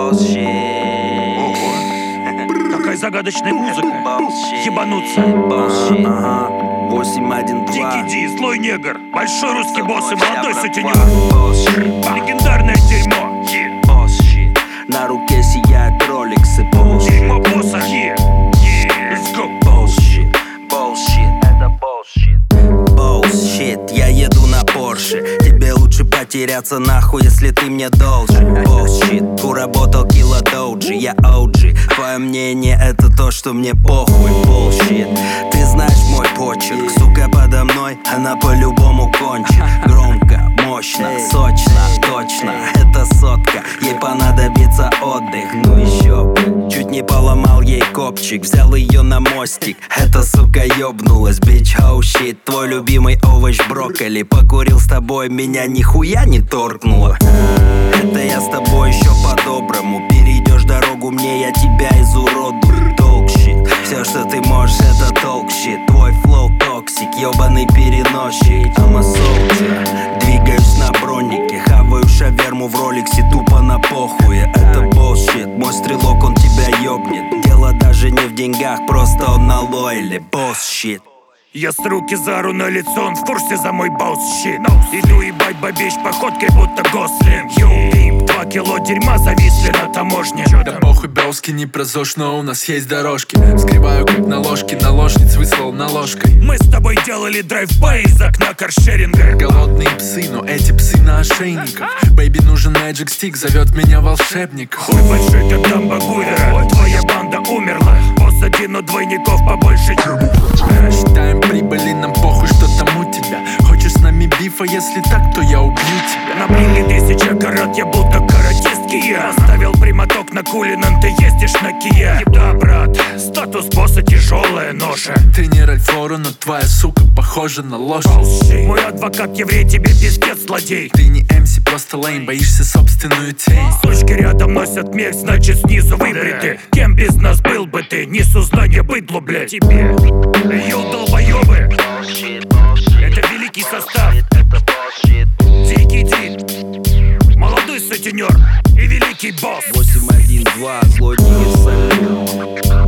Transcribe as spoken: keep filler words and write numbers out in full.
Какая загадочная музыка. Ебануться. восемь один два. Дикий Ди, злой негр, большой русский босс и молодой сутенер. Легендарное дерьмо. На руке сияют роликсы. Дерьмо босса. Let's go. Bullshit, bullshit, это bullshit. Bullshit, я еду на Порше. Тебе лучше потеряться нахуй, если ты мне должен. Bullshit, уработал кило доуджи, я о джи. Твое мнение это то, что мне похуй. Bullshit, ты знаешь мой почерк. Сука подо мной, она по-любому кончит. Громко, мощно, сочно, точно. Это сотка, ей понадобится отдых. Ну еще бы, чуть не поломал ей копчик. Взял ее на мостик, эта сука ёбнулась. Bitch, oh shit, твой любимый овощ брокколи. Покурил с тобой, меня нихуя не торкнуло. Это я с тобой еще по-доброму. Перейдешь дорогу мне, я тебя изуродую. Толк щит, все, что ты можешь, это толк щит. Твой флоу токсик, ёбаный переносчик. I'm a soldier, двигаюсь на бронике. Хаваю шаверму в роликсе, тупо на похуе. Это bullshit, мой стрелок, он тебя ёбнет. Дело даже не в деньгах, просто он на лойле. Bullshit. Я с руки зару на лицо, он в курсе за мой баус-щит. Иду ебать бабищ походкой, будто Гослинг. Йоу, два кило дерьма зависли на таможне. Да похуй, броски, не про ЗОЖ, но у нас есть дорожки. Скребаю как на ложке, наложниц выслал наложкой. Мы с тобой делали драйв-бай из окна каршеринга. Голодные псы, но эти псы на ошейниках. Бэйби, нужен Magic Stick, зовет меня волшебник. Хуй большой, как дамба Гувера. Твоя банда умерла. Босс один, у двойников побольше. Считаем прибыли, нам похуй, что там у тебя. Хочешь с нами бифа, если так, то я убью тебя. На блинге тысяча карат, я будто каратистки я. Оставил прямоток на кулинан, ты ездишь на Кия. Да, брат, статус босса тяжелая ноша. Ты не Ральфоро, но твоя сука похожа на лошадь. Мой адвокат еврей, тебе пиздец, злодей. Ты не эм си, просто лейн, боишься собственную тень. Сучки рядом носят мех, значит снизу выбриты. Кем без нас был бы ты? Несу знания быдлу, блядь. Тебе, йоу, долбоёбы. Это великий состав. Дикий Ди, молодой сутенер и великий босс. восемь один два, злой негр.